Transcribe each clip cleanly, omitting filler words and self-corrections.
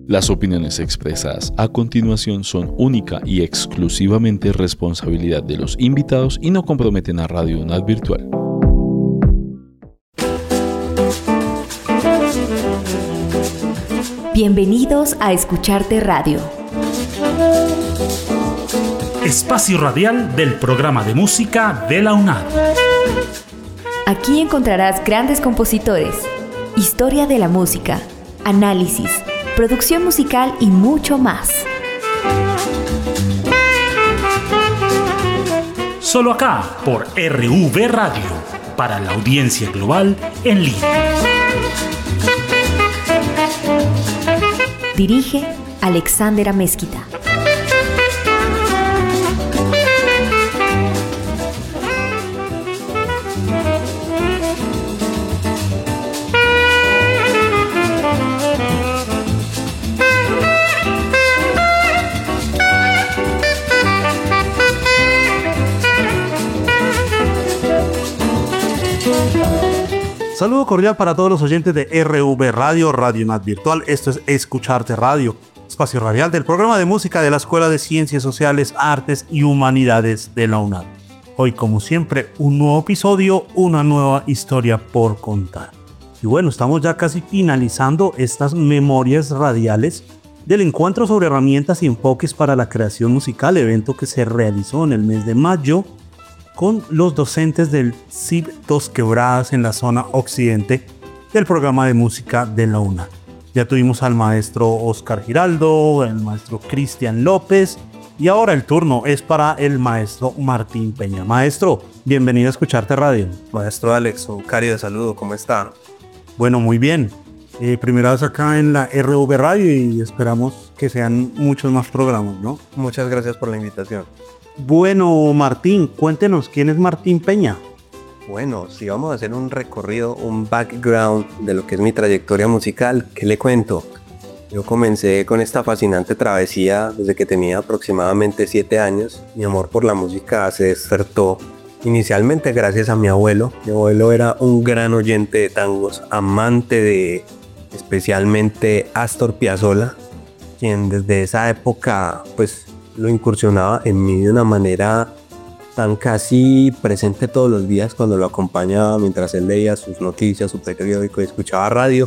Las opiniones expresadas a continuación son única y exclusivamente responsabilidad de los invitados y no comprometen a Radio UNAD Virtual. Bienvenidos a Escucharte Radio. Espacio radial del programa de música de la UNAD. Aquí encontrarás grandes compositores, historia de la música, análisis, producción musical y mucho más. Solo acá por RV Radio, para la audiencia global en línea. Dirige Alexander Amezquita. Saludo cordial para todos los oyentes de RV Radio, Radio UNAD Virtual. Esto es Escucharte Radio, espacio radial del programa de música de la Escuela de Ciencias Sociales, Artes y Humanidades de la UNAD. Hoy, como siempre, un nuevo episodio, una nueva historia por contar. Y bueno, estamos ya casi finalizando estas memorias radiales del encuentro sobre herramientas y enfoques para la creación musical, evento que se realizó en el mes de mayo con los docentes del CIB Dos Quebradas en la zona occidente del programa de música de la UNAD. Ya tuvimos al maestro Oscar Giraldo, el maestro Cristian López y ahora el turno es para el maestro Martín Peña. Maestro, bienvenido a Escucharte Radio. Maestro Alex, un cálido saludo, ¿cómo está? Bueno, muy bien. Primera vez acá en la RV Radio y esperamos que sean muchos más programas, ¿no? Muchas gracias por la invitación. Bueno, Martín, cuéntenos, ¿quién es Martín Peña? Bueno, si vamos a hacer un recorrido, un background de lo que es mi trayectoria musical, ¿qué le cuento? Yo comencé con esta fascinante travesía desde que tenía aproximadamente 7 años. Mi amor por la música se despertó inicialmente gracias a mi abuelo. Mi abuelo era un gran oyente de tangos, amante de especialmente Astor Piazzolla, quien desde esa época pues lo incursionaba en mí de una manera tan casi presente todos los días cuando lo acompañaba mientras él leía sus noticias, su periódico y escuchaba radio,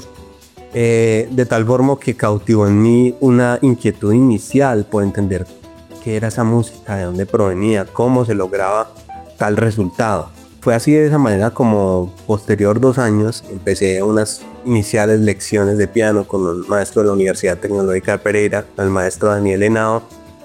de tal forma que cautivó en mí una inquietud inicial por entender qué era esa música, de dónde provenía, cómo se lograba tal resultado. Fue así de esa manera como posterior 2 años empecé unas iniciales lecciones de piano con el maestro de la Universidad Tecnológica de Pereira, el maestro Daniel Henao,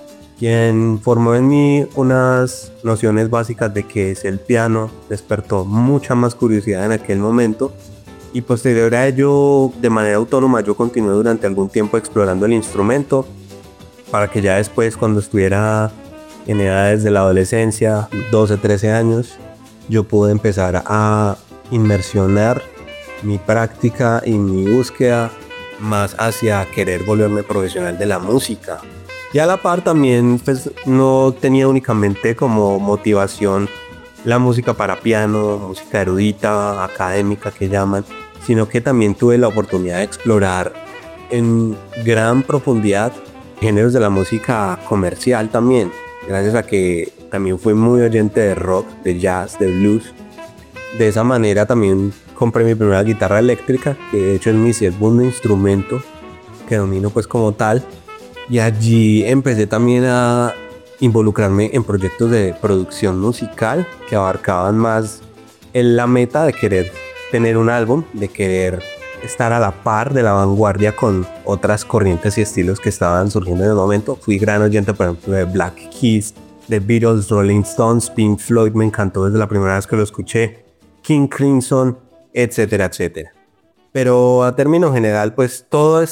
quien formó en mí unas nociones básicas de qué es el piano, despertó mucha más curiosidad en aquel momento y posterior a ello, de manera autónoma, yo continué durante algún tiempo explorando el instrumento para que ya después, cuando estuviera en edades de la adolescencia, 12, 13 años, yo pude empezar a inmersionar mi práctica y mi búsqueda más hacia querer volverme profesional de la música. Y a la par también pues, no tenía únicamente como motivación la música para piano, música erudita, académica que llaman, sino que también tuve la oportunidad de explorar en gran profundidad géneros de la música comercial también, gracias a que también fui muy oyente de rock, de jazz, de blues. De esa manera también compré mi primera guitarra eléctrica, que de hecho es mi segundo instrumento que domino pues como tal. Y allí empecé también a involucrarme en proyectos de producción musical que abarcaban más en la meta de querer tener un álbum, de querer estar a la par de la vanguardia con otras corrientes y estilos que estaban surgiendo en el momento. Fui gran oyente, por ejemplo, de Black Keys, de Beatles, Rolling Stones, Pink Floyd, me encantó desde la primera vez que lo escuché, King Crimson, etcétera, etcétera. Pero a término general, pues todo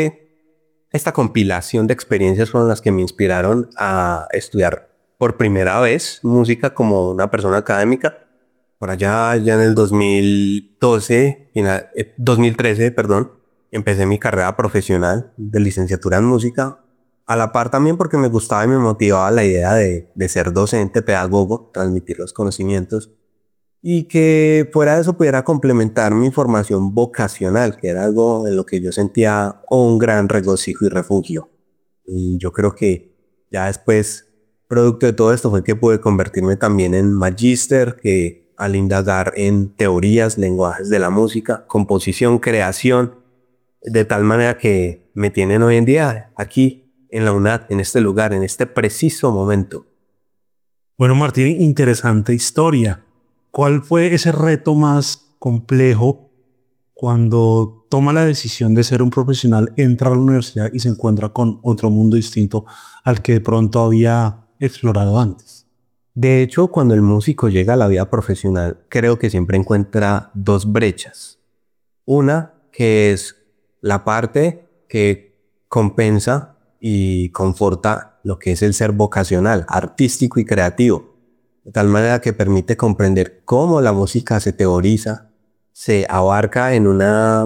esta compilación de experiencias fueron las que me inspiraron a estudiar por primera vez música como una persona académica. Por allá ya en el 2013, empecé mi carrera profesional de licenciatura en música. A la par también porque me gustaba y me motivaba la idea de ser docente, pedagogo, transmitir los conocimientos. y que fuera de eso pudiera complementar mi formación vocacional, que era algo en lo que yo sentía un gran regocijo y refugio. Y yo creo que ya después, producto de todo esto, fue que pude convertirme también en magíster, que al indagar en teorías, lenguajes de la música, composición, creación, de tal manera que me tienen hoy en día aquí en la UNAD, en este lugar, en este preciso momento. Bueno, Martín, interesante historia. ¿Cuál fue ese reto más complejo cuando toma la decisión de ser un profesional, entra a la universidad y se encuentra con otro mundo distinto al que de pronto había explorado antes? De hecho, cuando el músico llega a la vida profesional, creo que siempre encuentra dos brechas. Una, que es la parte que compensa y conforta lo que es el ser vocacional, artístico y creativo, de tal manera que permite comprender cómo la música se teoriza, se abarca en una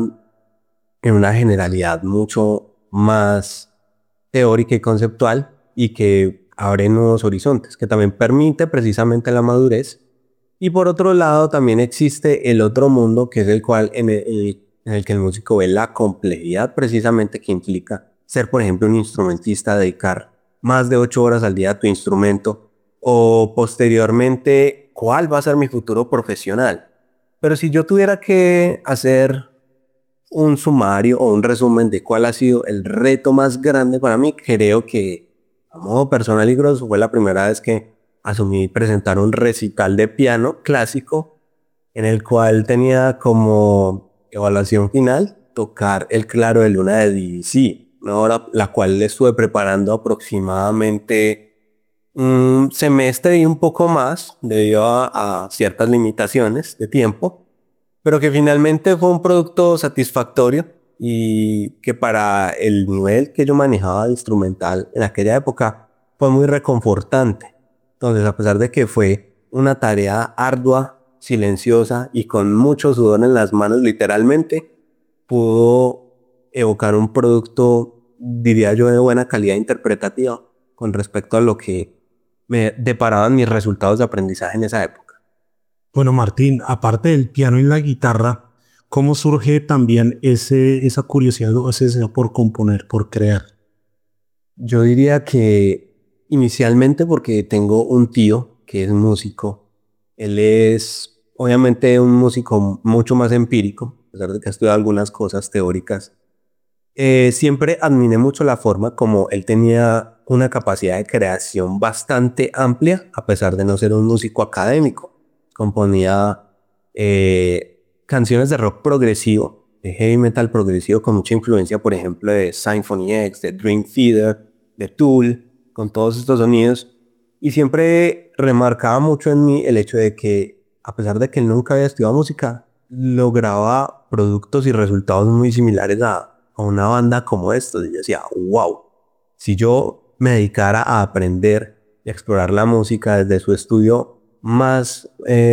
generalidad mucho más teórica y conceptual, y que abre nuevos horizontes, que también permite precisamente la madurez. Y por otro lado también existe el otro mundo, que es el cual en el que el músico ve la complejidad precisamente que implica ser, por ejemplo, un instrumentista, dedicar más de 8 horas al día a tu instrumento, o posteriormente, ¿cuál va a ser mi futuro profesional? Pero si yo tuviera que hacer un sumario o un resumen de cuál ha sido el reto más grande para mí, creo que a modo personal y grosso fue la primera vez que asumí presentar un recital de piano clásico, en el cual tenía como evaluación final tocar el Claro de Luna de Debussy, una obra la cual estuve preparando aproximadamente un semestre y un poco más debido a ciertas limitaciones de tiempo, pero que finalmente fue un producto satisfactorio y que para el nivel que yo manejaba de instrumental en aquella época fue muy reconfortante. Entonces, a pesar de que fue una tarea ardua, silenciosa y con mucho sudor en las manos literalmente, pudo evocar un producto, diría yo, de buena calidad interpretativa con respecto a lo que me deparaban mis resultados de aprendizaje en esa época. Bueno, Martín, aparte del piano y la guitarra, ¿cómo surge también esa curiosidad o ese deseo por componer, por crear? Yo diría que inicialmente porque tengo un tío que es músico. Él es obviamente un músico mucho más empírico, a pesar de que ha estudiado algunas cosas teóricas. Siempre admiré mucho la forma como él tenía una capacidad de creación bastante amplia, a pesar de no ser un músico académico. Componía canciones de rock progresivo, de heavy metal progresivo, con mucha influencia, por ejemplo, de Symphony X, de Dream Theater, de Tool, con todos estos sonidos. Y siempre remarcaba mucho en mí el hecho de que, a pesar de que él nunca había estudiado música, lograba productos y resultados muy similares a una banda como esta. Y yo decía, wow, si yo me dedicara a aprender y a explorar la música desde su estudio más,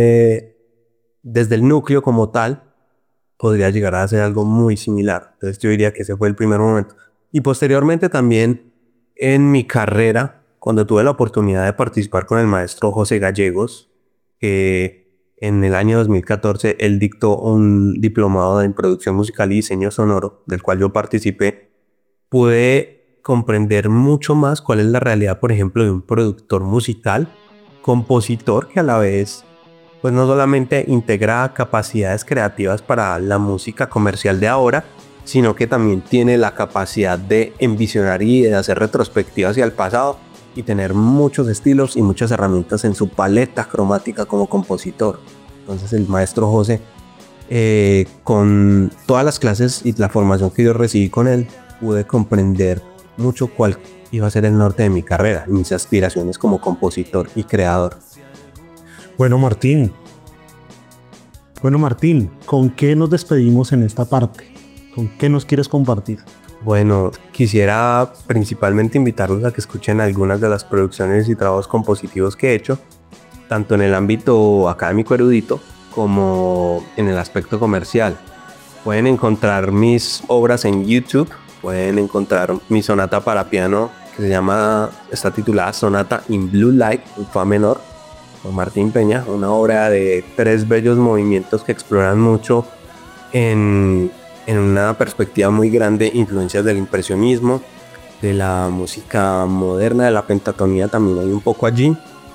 desde el núcleo como tal, podría llegar a hacer algo muy similar. Entonces yo diría que ese fue el primer momento. Y posteriormente también en mi carrera, cuando tuve la oportunidad de participar con el maestro José Gallegos, que en el año 2014 él dictó un diplomado en producción musical y diseño sonoro, del cual yo participé, pude comprender mucho más cuál es la realidad, por ejemplo, de un productor musical, compositor, que a la vez pues no solamente integra capacidades creativas para la música comercial de ahora, sino que también tiene la capacidad de envisionar y de hacer retrospectiva hacia el pasado y tener muchos estilos y muchas herramientas en su paleta cromática como compositor. Entonces el maestro José, con todas las clases y la formación que yo recibí con él, pude comprender mucho cuál iba a ser el norte de mi carrera, mis aspiraciones como compositor y creador. Bueno, Martín, ¿con qué nos despedimos en esta parte? ¿Con qué nos quieres compartir? Bueno, quisiera principalmente invitarlos a que escuchen algunas de las producciones y trabajos compositivos que he hecho, tanto en el ámbito académico erudito como en el aspecto comercial. Pueden encontrar mis obras en YouTube, pueden encontrar mi sonata para piano, que está titulada Sonata in Blue Light, en fa menor, por Martín Peña, una obra de 3 bellos movimientos que exploran mucho en una perspectiva muy grande influencias del impresionismo, de la música moderna, de la pentatonía también hay un poco allí,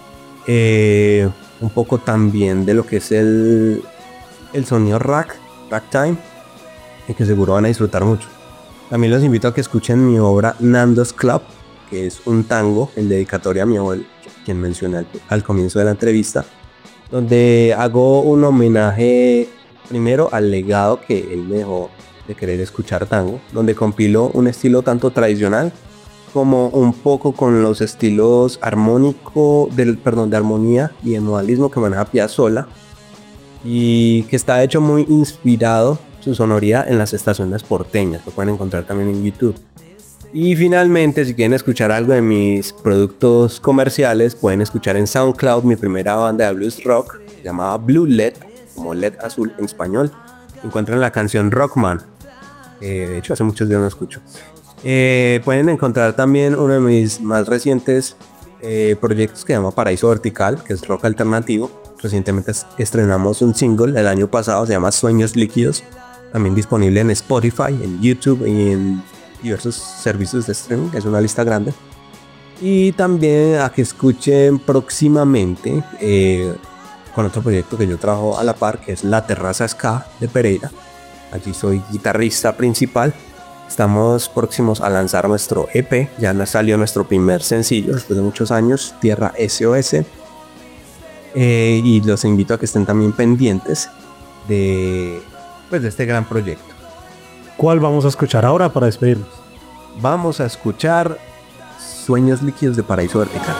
un poco también de lo que es el sonido ragtime, y que seguro van a disfrutar mucho. También los invito a que escuchen mi obra Nando's Club, que es un tango en dedicatoria a mi abuelo, quien mencioné al comienzo de la entrevista, donde hago un homenaje primero al legado que él me dejó de querer escuchar tango, donde compiló un estilo tanto tradicional como un poco con los estilos de armonía y de modalismo que maneja Piazzolla, y que está hecho muy inspirado su sonoridad en las estaciones porteñas. Lo pueden encontrar también en YouTube. Y finalmente, si quieren escuchar algo de mis productos comerciales, pueden escuchar en SoundCloud mi primera banda de blues rock llamada Blue LED, como LED azul en español. Encuentran la canción Rockman. De hecho, hace muchos días no escucho. Pueden encontrar también uno de mis más recientes proyectos que se llama Paraíso Vertical, que es rock alternativo. Recientemente estrenamos un single el año pasado, se llama Sueños Líquidos, también disponible en Spotify, en YouTube y en diversos servicios de streaming, es una lista grande. Y también a que escuchen próximamente con otro proyecto que yo trabajo a la par, que es La Terraza Ska de Pereira. Allí soy guitarrista principal. Estamos próximos a lanzar nuestro EP, ya salió nuestro primer sencillo después de muchos años, Tierra SOS. Y los invito a que estén también pendientes de este gran proyecto. ¿Cuál vamos a escuchar ahora para despedirnos? Vamos a escuchar Sueños Líquidos de Paraíso Vertical.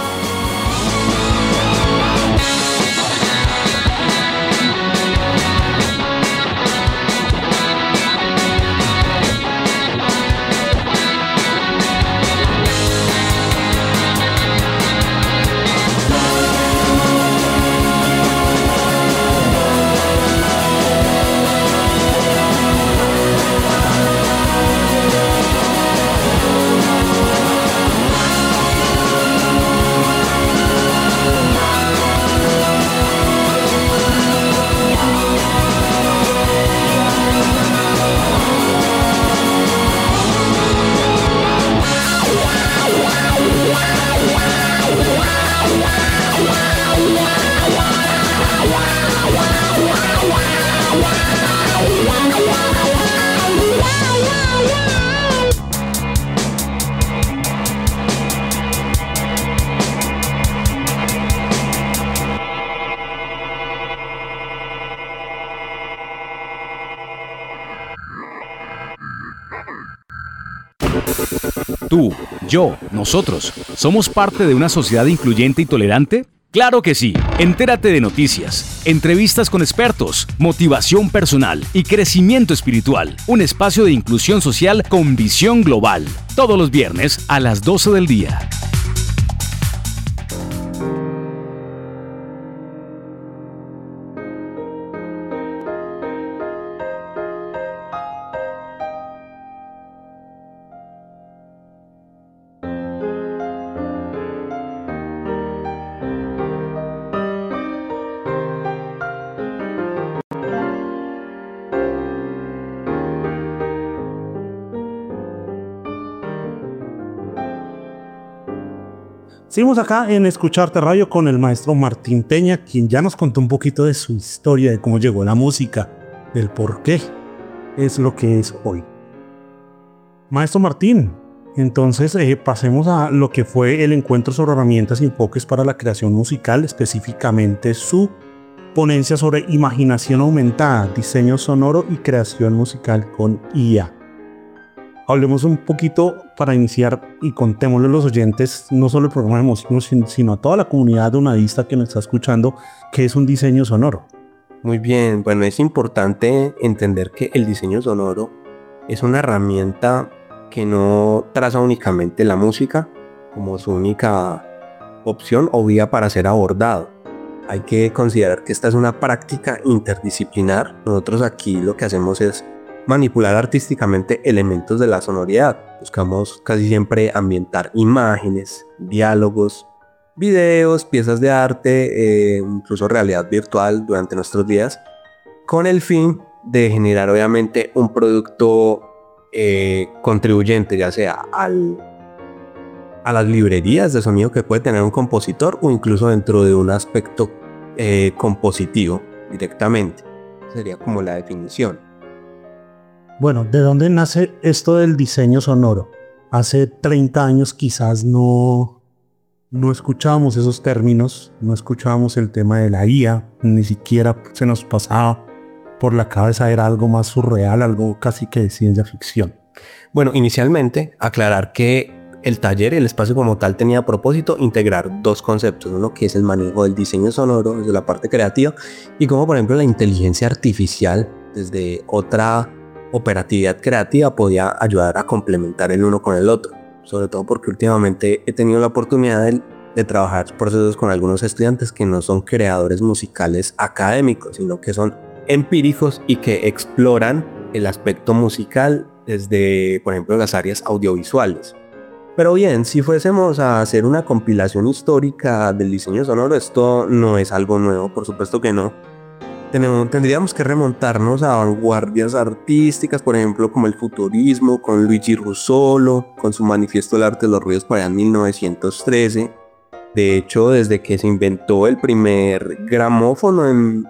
Tú, yo, nosotros, ¿somos parte de una sociedad incluyente y tolerante? ¡Claro que sí! Entérate de noticias, entrevistas con expertos, motivación personal y crecimiento espiritual. Un espacio de inclusión social con visión global. Todos los viernes a las 12 del día. Seguimos acá en Escucharte Radio con el maestro Martín Peña, quien ya nos contó un poquito de su historia, de cómo llegó la música, del por qué es lo que es hoy. Maestro Martín, entonces pasemos a lo que fue el encuentro sobre herramientas y enfoques para la creación musical, específicamente su ponencia sobre imaginación aumentada, diseño sonoro y creación musical con IA. Hablemos un poquito para iniciar y contémosle a los oyentes, no solo el programa de músicos, sino a toda la comunidad donadista que nos está escuchando, qué es un diseño sonoro. Muy bien, bueno, es importante entender que el diseño sonoro es una herramienta que no traza únicamente la música como su única opción o vía para ser abordado. Hay que considerar que esta es una práctica interdisciplinar. Nosotros aquí lo que hacemos es manipular artísticamente elementos de la sonoridad. Buscamos casi siempre ambientar imágenes, diálogos, videos, piezas de arte, incluso realidad virtual durante nuestros días, con el fin de generar obviamente un producto contribuyente, ya sea a las librerías de sonido que puede tener un compositor o incluso dentro de un aspecto compositivo directamente. Sería como la definición. Bueno, ¿de dónde nace esto del diseño sonoro? Hace 30 años quizás no escuchábamos esos términos, no escuchábamos el tema de la IA, ni siquiera se nos pasaba por la cabeza, era algo más surreal, algo casi que de ciencia ficción. Bueno, inicialmente aclarar que el taller, el espacio como tal, tenía a propósito integrar dos conceptos, uno que es el manejo del diseño sonoro desde la parte creativa y como por ejemplo la inteligencia artificial desde otra operatividad creativa podía ayudar a complementar el uno con el otro, sobre todo porque últimamente he tenido la oportunidad de trabajar procesos con algunos estudiantes que no son creadores musicales académicos, sino que son empíricos y que exploran el aspecto musical desde, por ejemplo, las áreas audiovisuales. Pero bien, si fuésemos a hacer una compilación histórica del diseño sonoro, esto no es algo nuevo, por supuesto que no. Tendríamos que remontarnos a vanguardias artísticas, por ejemplo, como el futurismo, con Luigi Russolo, con su Manifiesto del Arte de los Ruidos para 1913. De hecho, desde que se inventó el primer gramófono en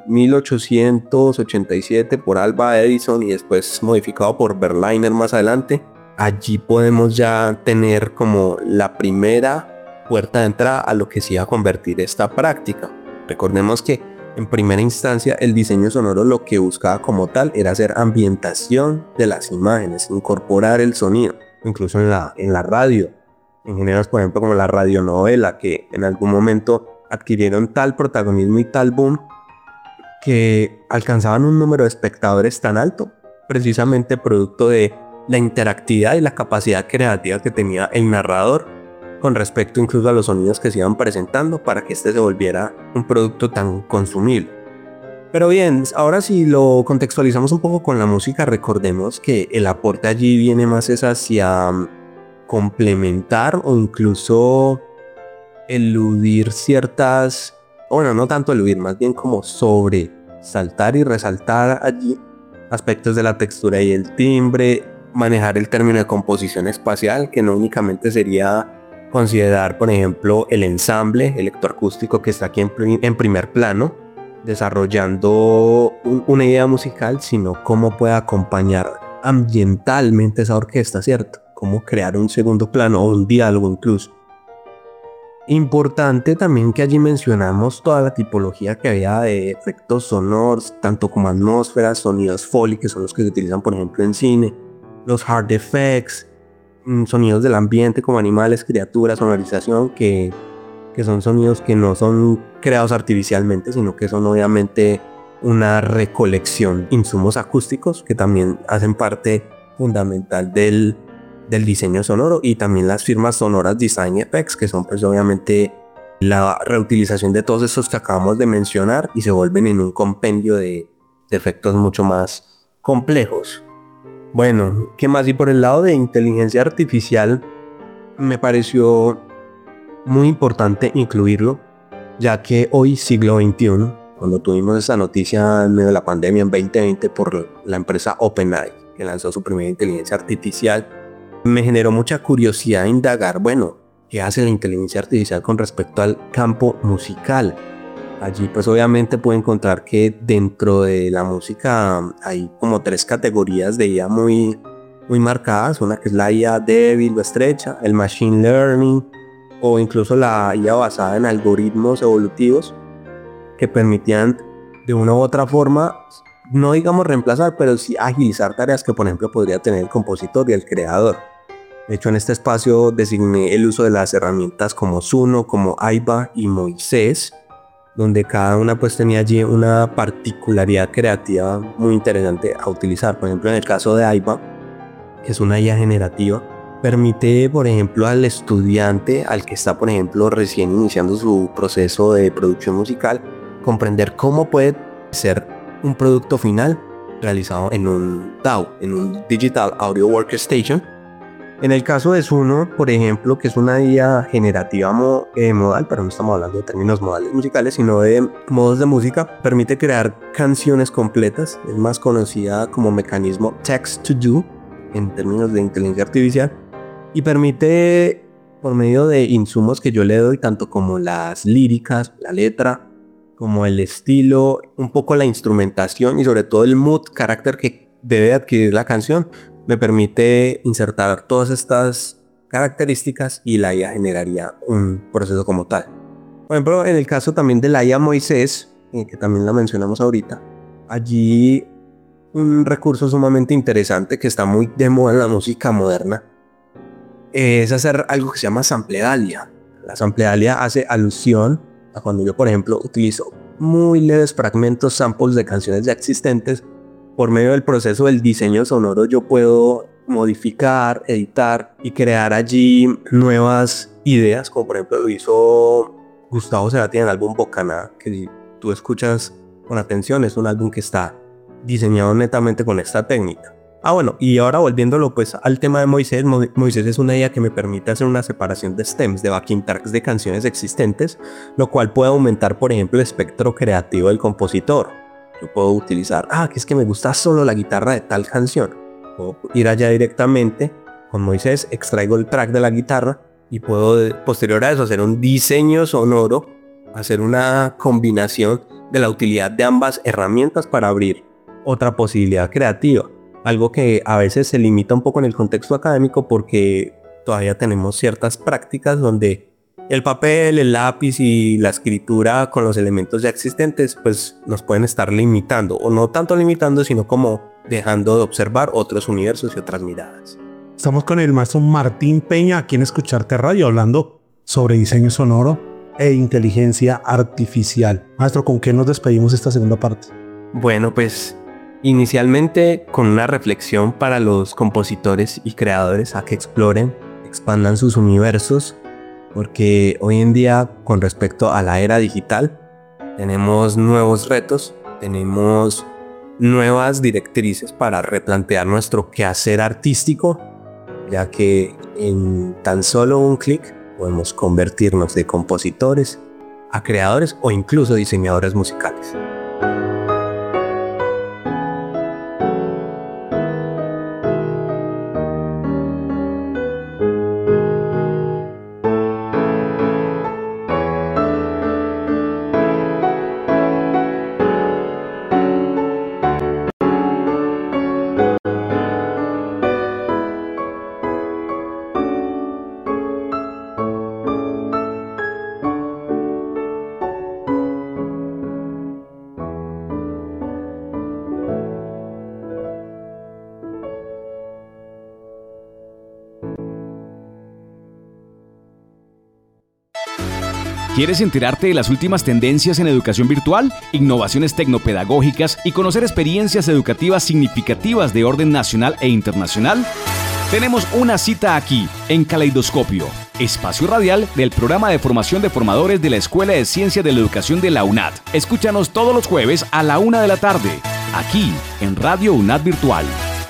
1887 por Alva Edison y después modificado por Berliner más adelante, allí podemos ya tener como la primera puerta de entrada a lo que se iba a convertir esta práctica. Recordemos que en primera instancia el diseño sonoro lo que buscaba como tal era hacer ambientación de las imágenes, incorporar el sonido, incluso en la radio. En géneros, por ejemplo, como la radionovela, que en algún momento adquirieron tal protagonismo y tal boom que alcanzaban un número de espectadores tan alto, precisamente producto de la interactividad y la capacidad creativa que tenía el narrador con respecto incluso a los sonidos que se iban presentando para que este se volviera un producto tan consumible. Pero bien, ahora si lo contextualizamos un poco con la música, recordemos que el aporte allí viene más es hacia complementar o incluso eludir ciertas, bueno, no tanto eludir, más bien como sobresaltar y resaltar allí aspectos de la textura y el timbre, manejar el término de composición espacial, que no únicamente sería considerar, por ejemplo, el ensamble electroacústico que está aquí en primer plano, desarrollando una idea musical, sino cómo puede acompañar ambientalmente esa orquesta, ¿cierto? Cómo crear un segundo plano o un diálogo incluso. Importante también que allí mencionamos toda la tipología que había de efectos sonoros, tanto como atmósferas, sonidos Foley, que son los que se utilizan por ejemplo en cine, los hard effects, sonidos del ambiente como animales, criaturas, sonorización, que son sonidos que no son creados artificialmente, sino que son obviamente una recolección, insumos acústicos que también hacen parte fundamental del diseño sonoro, y también las firmas sonoras Design Effects, que son pues obviamente la reutilización de todos estos que acabamos de mencionar y se vuelven en un compendio de efectos mucho más complejos. Bueno, ¿qué más? Y por el lado de inteligencia artificial me pareció muy importante incluirlo, ya que hoy, siglo XXI, cuando tuvimos esa noticia en medio de la pandemia en 2020 por la empresa OpenAI, que lanzó su primera inteligencia artificial, me generó mucha curiosidad indagar, bueno, ¿qué hace la inteligencia artificial con respecto al campo musical? Allí pues obviamente puedo encontrar que dentro de la música hay como 3 categorías de IA muy marcadas. Una que es la IA débil o estrecha, el Machine Learning o incluso la IA basada en algoritmos evolutivos que permitían de una u otra forma, no digamos reemplazar, pero sí agilizar tareas que por ejemplo podría tener el compositor y el creador. De hecho en este espacio designé el uso de las herramientas como Suno, como Aiba y Moisés, donde cada una pues tenía allí una particularidad creativa muy interesante a utilizar. Por ejemplo, en el caso de Aiba, que es una IA generativa, permite, por ejemplo, al estudiante, al que está, por ejemplo, recién iniciando su proceso de producción musical, comprender cómo puede ser un producto final realizado en un DAW, en un Digital Audio Workstation, En el caso de Suno, por ejemplo, que es una IA generativa modal, pero no estamos hablando de términos modales musicales, sino de modos de música, permite crear canciones completas. Es más conocida como mecanismo Text to Do en términos de inteligencia artificial, y permite, por medio de insumos que yo le doy, tanto como las líricas, la letra, como el estilo, un poco la instrumentación y sobre todo el mood, carácter que debe adquirir la canción, me permite insertar todas estas características y la IA generaría un proceso como tal. Por ejemplo, en el caso también de la IA Moisés, que también la mencionamos ahorita, allí un recurso sumamente interesante que está muy de moda en la música moderna es hacer algo que se llama samplealia. La samplealia hace alusión a cuando yo, por ejemplo, utilizo muy leves fragmentos, samples de canciones ya existentes. Por medio del proceso del diseño sonoro yo puedo modificar, editar y crear allí nuevas ideas, como por ejemplo lo hizo Gustavo Cerati en el álbum Bocaná, que si tú escuchas con atención es un álbum que está diseñado netamente con esta técnica. Bueno, y ahora volviéndolo pues al tema de Moisés, Moisés es una IA que me permite hacer una separación de stems, de backing tracks de canciones existentes, lo cual puede aumentar, por ejemplo, el espectro creativo del compositor. Yo puedo utilizar, que es que me gusta solo la guitarra de tal canción. Puedo ir allá directamente con Moisés, extraigo el track de la guitarra y puedo, posterior a eso, hacer un diseño sonoro, hacer una combinación de la utilidad de ambas herramientas para abrir otra posibilidad creativa. Algo que a veces se limita un poco en el contexto académico porque todavía tenemos ciertas prácticas donde el papel, el lápiz y la escritura con los elementos ya existentes pues nos pueden estar limitando, o no tanto limitando, sino como dejando de observar otros universos y otras miradas. Estamos con el maestro Martín Peña aquí en Escucharte Radio hablando sobre diseño sonoro e inteligencia artificial. Maestro, ¿con qué nos despedimos esta segunda parte? Bueno, pues inicialmente con una reflexión para los compositores y creadores a que exploren, expandan sus universos, porque hoy en día con respecto a la era digital tenemos nuevos retos, tenemos nuevas directrices para replantear nuestro quehacer artístico, ya que en tan solo un clic podemos convertirnos de compositores a creadores o incluso diseñadores musicales. ¿Quieres enterarte de las últimas tendencias en educación virtual, innovaciones tecnopedagógicas y conocer experiencias educativas significativas de orden nacional e internacional? Tenemos una cita aquí, en Caleidoscopio, espacio radial del programa de formación de formadores de la Escuela de Ciencias de la Educación de la UNAD. Escúchanos todos los jueves a la 1 de la tarde, aquí en Radio UNAD Virtual.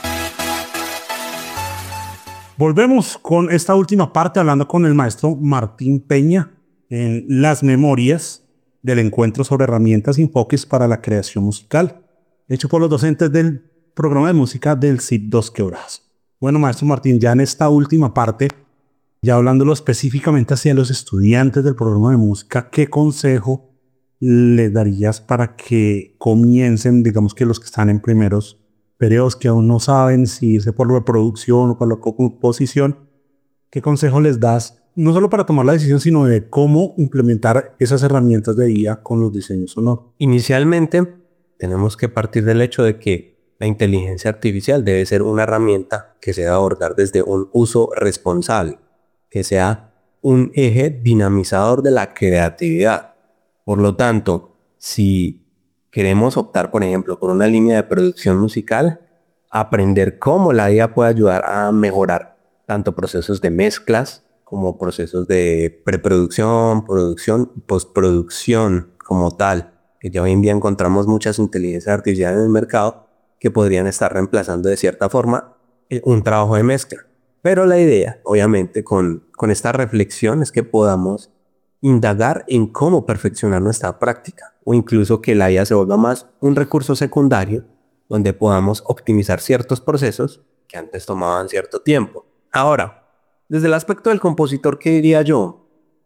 Volvemos con esta última parte hablando con el maestro Martín Peña en las memorias del encuentro sobre herramientas y enfoques para la creación musical, hecho por los docentes del programa de música del CIT Dos Quebradas. Bueno, maestro Martín, ya en esta última parte, ya hablándolo específicamente hacia los estudiantes del programa de música, ¿qué consejo le darías para que comiencen, digamos que los que están en primeros periodos, que aún no saben si irse por la producción o por la composición, qué consejo les das? No solo para tomar la decisión, sino de cómo implementar esas herramientas de IA con los diseños sonoros. Inicialmente, tenemos que partir del hecho de que la inteligencia artificial debe ser una herramienta que se debe abordar desde un uso responsable, que sea un eje dinamizador de la creatividad. Por lo tanto, si queremos optar, por ejemplo, por una línea de producción musical, aprender cómo la IA puede ayudar a mejorar tanto procesos de mezclas, como procesos de preproducción, producción y postproducción como tal, que ya hoy en día encontramos muchas inteligencias artificiales en el mercado que podrían estar reemplazando de cierta forma un trabajo de mezcla. Pero la idea, obviamente, con esta reflexión es que podamos indagar en cómo perfeccionar nuestra práctica o incluso que la IA se vuelva más un recurso secundario donde podamos optimizar ciertos procesos que antes tomaban cierto tiempo. Ahora, desde el aspecto del compositor, ¿qué diría yo?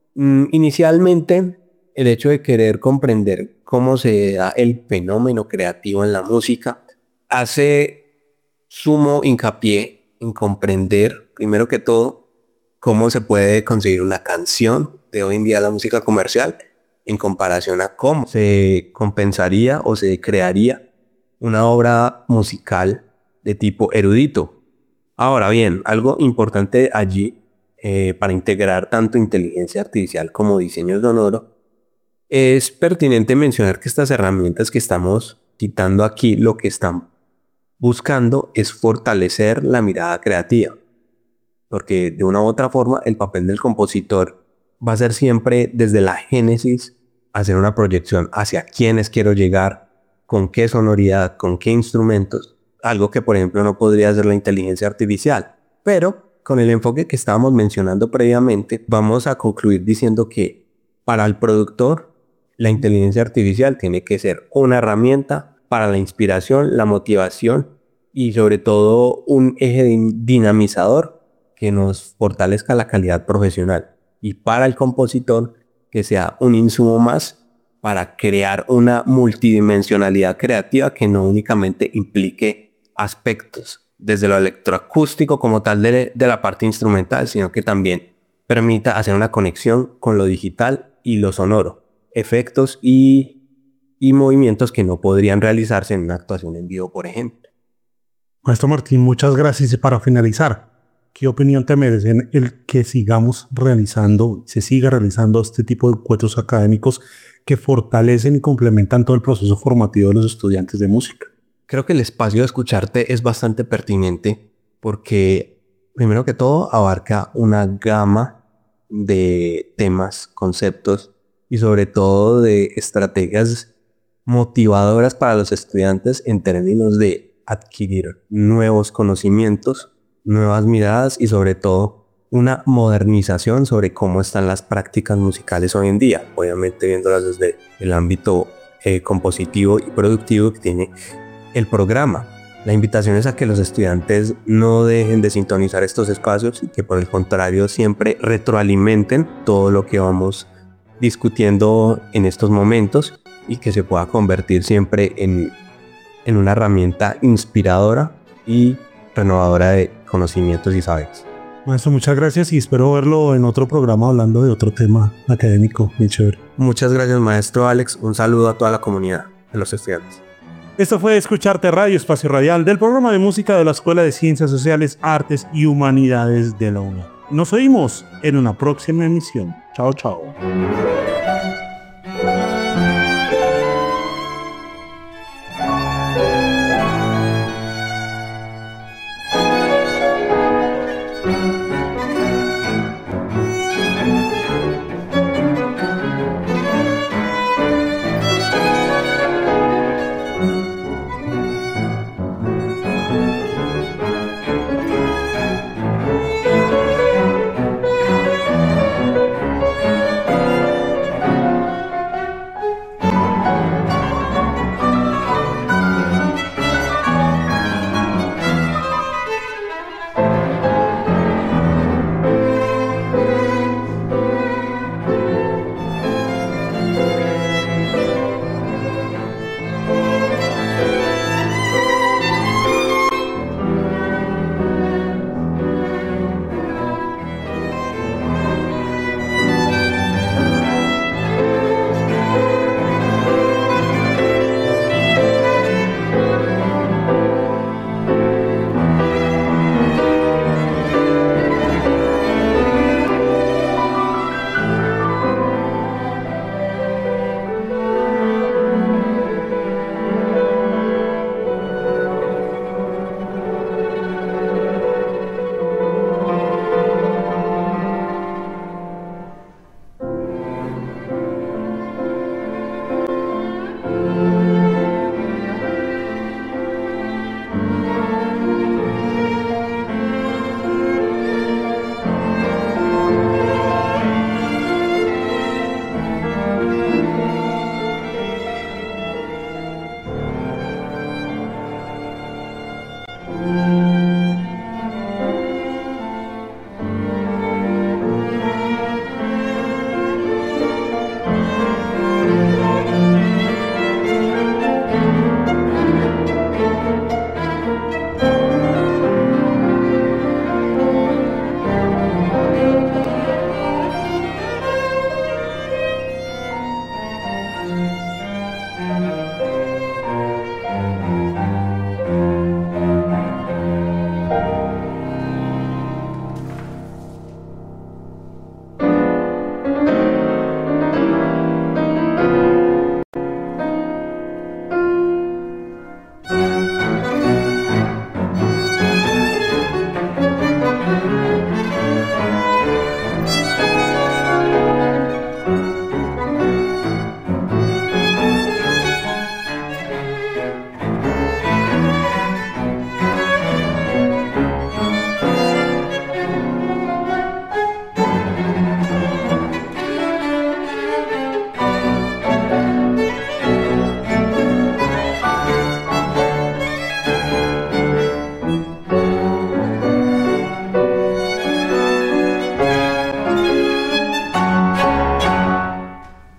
Inicialmente, el hecho de querer comprender cómo se da el fenómeno creativo en la música hace sumo hincapié en comprender, primero que todo, cómo se puede conseguir una canción de hoy en día la música comercial en comparación a cómo se compensaría o se crearía una obra musical de tipo erudito. Ahora bien, algo importante allí para integrar tanto inteligencia artificial como diseño sonoro, es pertinente mencionar que estas herramientas que estamos citando aquí lo que están buscando es fortalecer la mirada creativa, porque de una u otra forma el papel del compositor va a ser siempre desde la génesis hacer una proyección hacia quiénes quiero llegar, con qué sonoridad, con qué instrumentos, algo que por ejemplo no podría hacer la inteligencia artificial. Pero con el enfoque que estábamos mencionando previamente, vamos a concluir diciendo que para el productor la inteligencia artificial tiene que ser una herramienta para la inspiración, la motivación y sobre todo un eje dinamizador que nos fortalezca la calidad profesional. Y para el compositor que sea un insumo más para crear una multidimensionalidad creativa que no únicamente implique aspectos desde lo electroacústico como tal de la parte instrumental, sino que también permita hacer una conexión con lo digital y lo sonoro, efectos y movimientos que no podrían realizarse en una actuación en vivo, por ejemplo. Maestro Martín, muchas gracias. Y para finalizar, ¿qué opinión te merecen el que sigamos realizando, se siga realizando este tipo de encuentros académicos que fortalecen y complementan todo el proceso formativo de los estudiantes de música? Creo que el espacio de escucharte es bastante pertinente porque, primero que todo, abarca una gama de temas, conceptos y sobre todo de estrategias motivadoras para los estudiantes en términos de adquirir nuevos conocimientos, nuevas miradas y sobre todo una modernización sobre cómo están las prácticas musicales hoy en día, obviamente viéndolas desde el ámbito compositivo y productivo que tiene el programa. La invitación es a que los estudiantes no dejen de sintonizar estos espacios y que por el contrario siempre retroalimenten todo lo que vamos discutiendo en estos momentos y que se pueda convertir siempre en una herramienta inspiradora y renovadora de conocimientos y saberes. Maestro, muchas gracias y espero verlo en otro programa hablando de otro tema académico muy chévere. Muchas gracias, maestro Alex. Un saludo a toda la comunidad de los estudiantes. Esto fue Escucharte Radio, espacio radial del programa de música de la Escuela de Ciencias Sociales, Artes y Humanidades de la UNAM. Nos oímos en una próxima emisión. Chao, chao.